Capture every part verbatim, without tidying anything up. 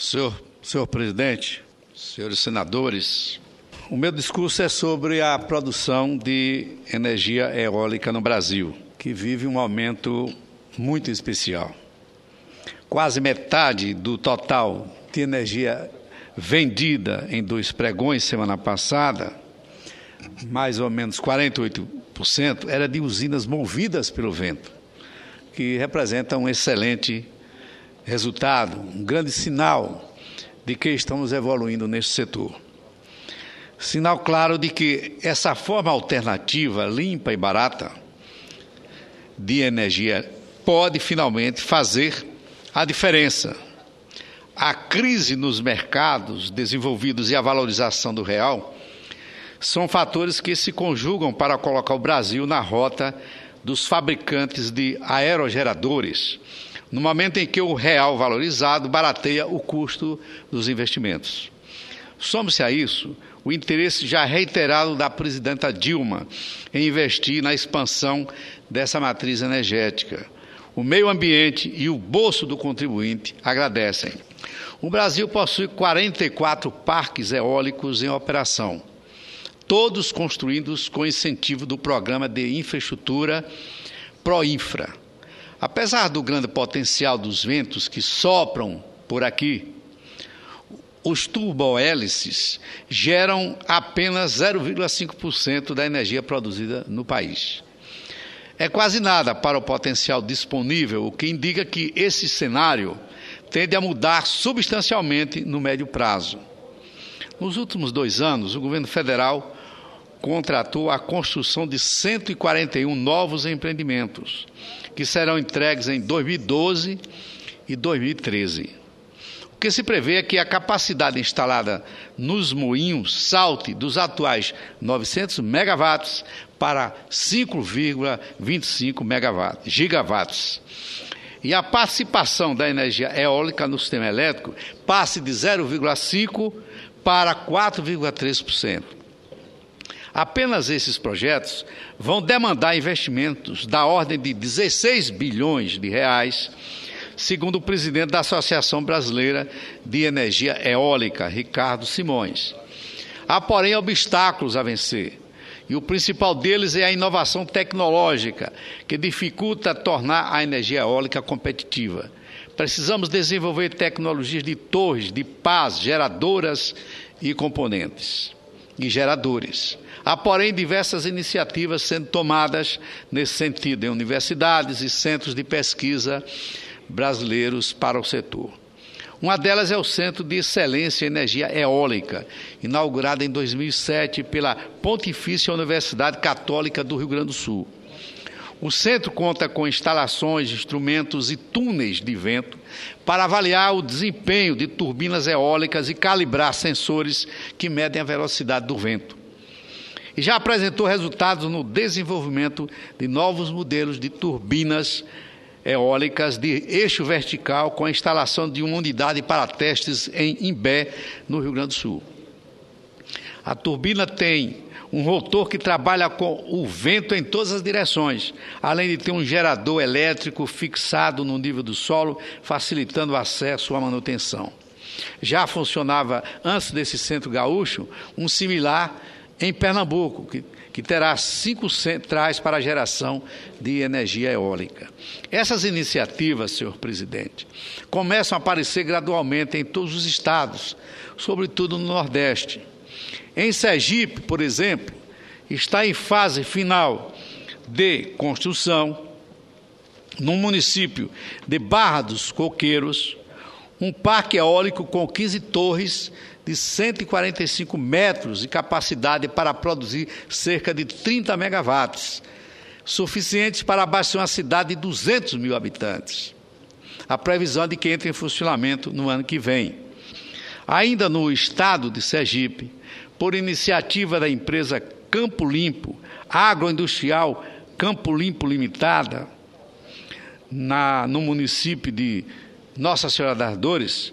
Senhor, senhor presidente, senhores senadores, o meu discurso é sobre a produção de energia eólica no Brasil, que vive um aumento muito especial. Quase metade do total de energia vendida em dois pregões semana passada, mais ou menos quarenta e oito por cento, era de usinas movidas pelo vento, que representa um excelente resultado, um grande sinal de que estamos evoluindo neste setor. Sinal claro de que essa forma alternativa, limpa e barata de energia pode finalmente fazer a diferença. A crise nos mercados desenvolvidos e a valorização do real são fatores que se conjugam para colocar o Brasil na rota dos fabricantes de aerogeradores, no momento em que o real valorizado barateia o custo dos investimentos. Some-se a isso o interesse já reiterado da presidenta Dilma em investir na expansão dessa matriz energética. O meio ambiente e o bolso do contribuinte agradecem. O Brasil possui quarenta e quatro parques eólicos em operação, todos construídos com incentivo do Programa de Infraestrutura Proinfra. Apesar do grande potencial dos ventos que sopram por aqui, os turbohélices geram apenas zero vírgula cinco por cento da energia produzida no país. É quase nada para o potencial disponível, o que indica que esse cenário tende a mudar substancialmente no médio prazo. Nos últimos dois anos, o governo federal contratou a construção de cento e quarenta e um novos empreendimentos, que serão entregues em dois mil e doze e dois mil e treze. O que se prevê é que a capacidade instalada nos moinhos salte dos atuais novecentos megawatts para cinco vírgula vinte e cinco megawatts, gigawatts. E a participação da energia eólica no sistema elétrico passe de zero vírgula cinco por cento para quatro vírgula três por cento. Apenas esses projetos vão demandar investimentos da ordem de dezesseis bilhões de reais, segundo o presidente da Associação Brasileira de Energia Eólica, Ricardo Simões. Há, porém, obstáculos a vencer, e o principal deles é a inovação tecnológica, que dificulta tornar a energia eólica competitiva. Precisamos desenvolver tecnologias de torres, de pás, geradoras e componentes, e geradores. Há, porém, diversas iniciativas sendo tomadas nesse sentido em universidades e centros de pesquisa brasileiros para o setor. Uma delas é o Centro de Excelência em Energia Eólica, inaugurado em dois mil e sete pela Pontifícia Universidade Católica do Rio Grande do Sul. O centro conta com instalações, instrumentos e túneis de vento para avaliar o desempenho de turbinas eólicas e calibrar sensores que medem a velocidade do vento. E já apresentou resultados no desenvolvimento de novos modelos de turbinas eólicas de eixo vertical com a instalação de uma unidade para testes em Imbé, no Rio Grande do Sul. A turbina tem um rotor que trabalha com o vento em todas as direções, além de ter um gerador elétrico fixado no nível do solo, facilitando o acesso à manutenção. Já funcionava, antes desse centro gaúcho, um similar em Pernambuco, que, que terá cinco centrais para a geração de energia eólica. Essas iniciativas, senhor presidente, começam a aparecer gradualmente em todos os estados, sobretudo no Nordeste. Em Sergipe, por exemplo, está em fase final de construção, no município de Barra dos Coqueiros, um parque eólico com quinze torres de cento e quarenta e cinco metros e capacidade para produzir cerca de trinta megawatts, suficientes para abastecer uma cidade de duzentos mil habitantes. A previsão é de que entre em funcionamento no ano que vem. Ainda no estado de Sergipe, por iniciativa da empresa Campo Limpo, agroindustrial Campo Limpo Limitada, na, no município de Nossa Senhora das Dores,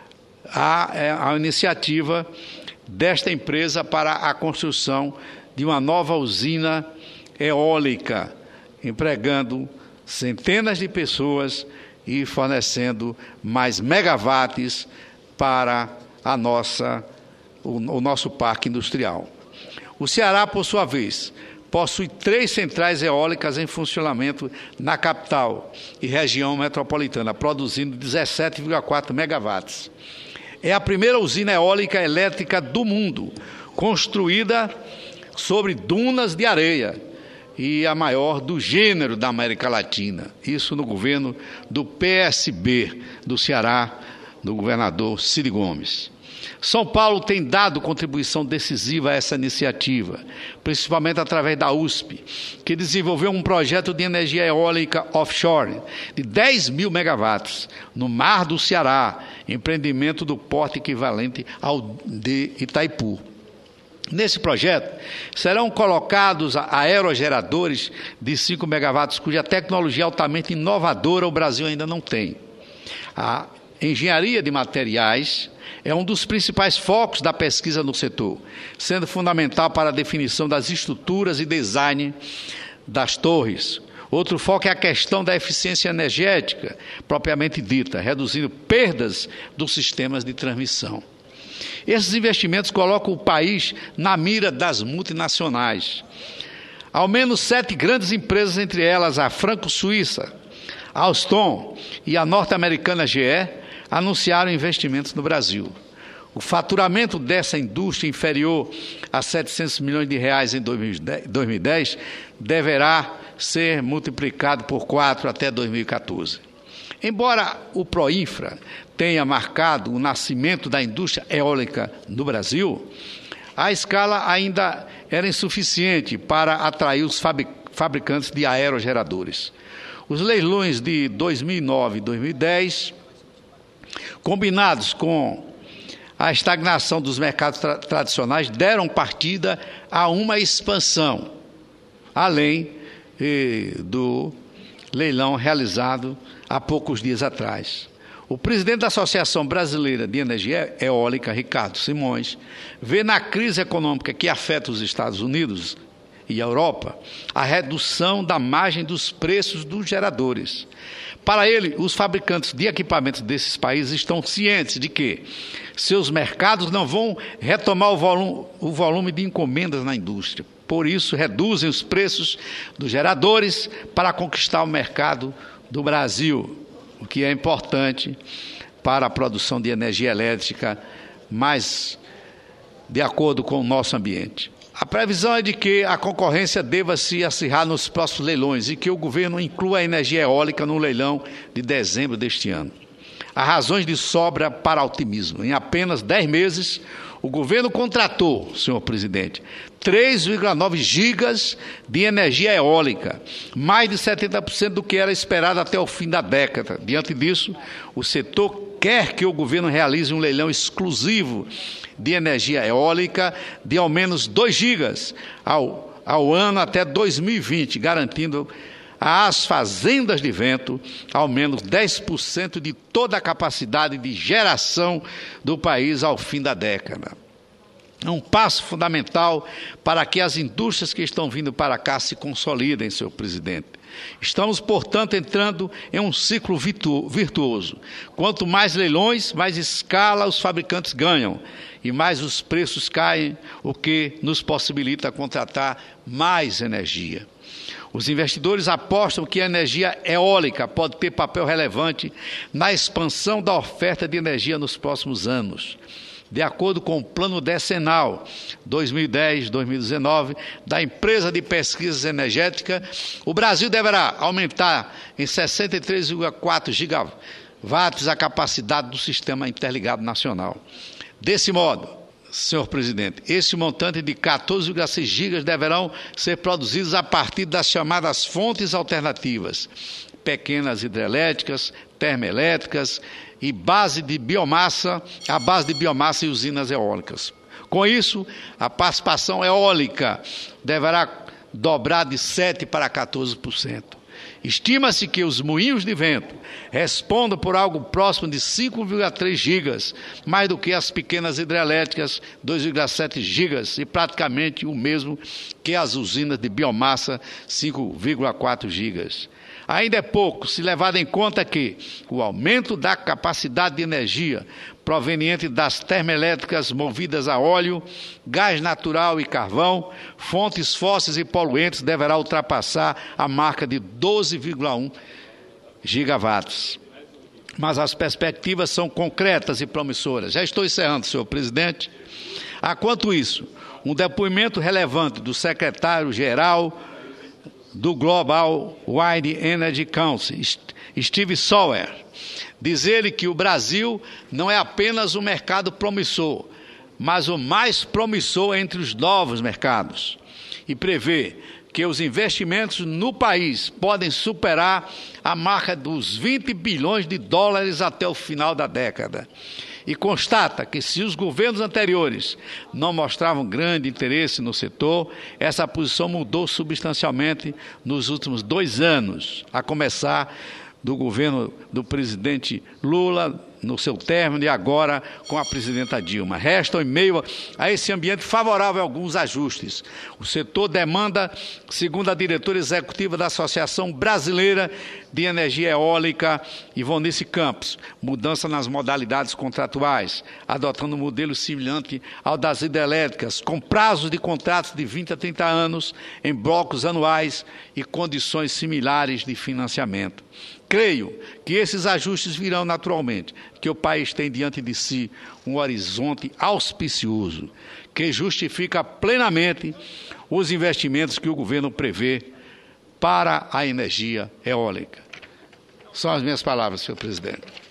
há a iniciativa desta empresa para a construção de uma nova usina eólica, empregando centenas de pessoas e fornecendo mais megawatts para a nossa, o, o nosso parque industrial. O Ceará, por sua vez, possui três centrais eólicas em funcionamento na capital e região metropolitana, produzindo dezessete vírgula quatro megawatts. É a primeira usina eólica elétrica do mundo, construída sobre dunas de areia, e a maior do gênero da América Latina. Isso no governo do P S B do Ceará, do governador Ciro Gomes. São Paulo tem dado contribuição decisiva a essa iniciativa, principalmente através da U S P, que desenvolveu um projeto de energia eólica offshore de dez mil megawatts no Mar do Ceará, empreendimento do porte equivalente ao de Itaipu. Nesse projeto, serão colocados aerogeradores de cinco megawatts, cuja tecnologia altamente inovadora o Brasil ainda não tem. A engenharia de materiais é um dos principais focos da pesquisa no setor, sendo fundamental para a definição das estruturas e design das torres. Outro foco é a questão da eficiência energética, propriamente dita, reduzindo perdas dos sistemas de transmissão. Esses investimentos colocam o país na mira das multinacionais. Ao menos sete grandes empresas, entre elas a franco-suíça, Alstom e a norte-americana G E, anunciaram investimentos no Brasil. O faturamento dessa indústria, inferior a setecentos milhões de reais em dois mil e dez, deverá ser multiplicado por quatro até dois mil e quatorze. Embora o Proinfra tenha marcado o nascimento da indústria eólica no Brasil, a escala ainda era insuficiente para atrair os fabricantes de aerogeradores. Os leilões de dois mil e nove e dois mil e dez, combinados com a estagnação dos mercados tra- tradicionais, deram partida a uma expansão, além eh, do leilão realizado há poucos dias atrás. O presidente da Associação Brasileira de Energia Eólica, Ricardo Simões, vê na crise econômica que afeta os Estados Unidos e a Europa a redução da margem dos preços dos geradores. Para ele, os fabricantes de equipamentos desses países estão cientes de que seus mercados não vão retomar o volume, o volume de encomendas na indústria. Por isso, reduzem os preços dos geradores para conquistar o mercado do Brasil, o que é importante para a produção de energia elétrica mais de acordo com o nosso ambiente. A previsão é de que a concorrência deva se acirrar nos próximos leilões e que o governo inclua a energia eólica no leilão de dezembro deste ano. Há razões de sobra para otimismo. Em apenas dez meses, o governo contratou, senhor presidente, três vírgula nove gigas de energia eólica, mais de setenta por cento do que era esperado até o fim da década. Diante disso, o setor quer que o governo realize um leilão exclusivo de energia eólica de ao menos dois gigas ao, ao ano até dois mil e vinte, garantindo às fazendas de vento ao menos dez por cento de toda a capacidade de geração do país ao fim da década. É um passo fundamental para que as indústrias que estão vindo para cá se consolidem, senhor presidente. Estamos, portanto, entrando em um ciclo virtu- virtuoso. Quanto mais leilões, mais escala os fabricantes ganham e mais os preços caem, o que nos possibilita contratar mais energia. Os investidores apostam que a energia eólica pode ter papel relevante na expansão da oferta de energia nos próximos anos. De acordo com o plano decenal dois mil e dez a dois mil e dezenove da empresa de pesquisas energética, o Brasil deverá aumentar em sessenta e três vírgula quatro gigawatts a capacidade do Sistema Interligado Nacional. Desse modo, senhor presidente, esse montante de quatorze vírgula seis gigas deverão ser produzidos a partir das chamadas fontes alternativas, pequenas hidrelétricas, termoelétricas e base de biomassa, a base de biomassa e usinas eólicas. Com isso, a participação eólica deverá dobrar de sete por cento para quatorze por cento. Estima-se que os moinhos de vento respondam por algo próximo de cinco vírgula três gigas, mais do que as pequenas hidrelétricas, dois vírgula sete gigas, e praticamente o mesmo que as usinas de biomassa, cinco vírgula quatro gigas. Ainda é pouco, se levado em conta que o aumento da capacidade de energia proveniente das termoelétricas movidas a óleo, gás natural e carvão, fontes fósseis e poluentes, deverá ultrapassar a marca de doze vírgula um gigawatts. Mas as perspectivas são concretas e promissoras. Já estou encerrando, senhor presidente. A quanto isso, um depoimento relevante do secretário-geral do Global Wind Energy Council, Steve Sawyer, diz ele que o Brasil não é apenas um mercado promissor, mas o mais promissor entre os novos mercados, e prevê que os investimentos no país podem superar a marca dos vinte bilhões de dólares até o final da década. E constata que, se os governos anteriores não mostravam grande interesse no setor, essa posição mudou substancialmente nos últimos dois anos, a começar do governo do presidente Lula, no seu término, e agora com a presidenta Dilma. Restam, em meio a esse ambiente favorável, alguns ajustes. O setor demanda, segundo a diretora executiva da Associação Brasileira de Energia Eólica, Ivonice Campos, mudança nas modalidades contratuais, adotando um modelo semelhante ao das hidrelétricas, com prazos de contratos de vinte a trinta anos, em blocos anuais e condições similares de financiamento. Creio que esses ajustes virão naturalmente, que o país tem diante de si um horizonte auspicioso, que justifica plenamente os investimentos que o governo prevê para a energia eólica. São as minhas palavras, senhor presidente.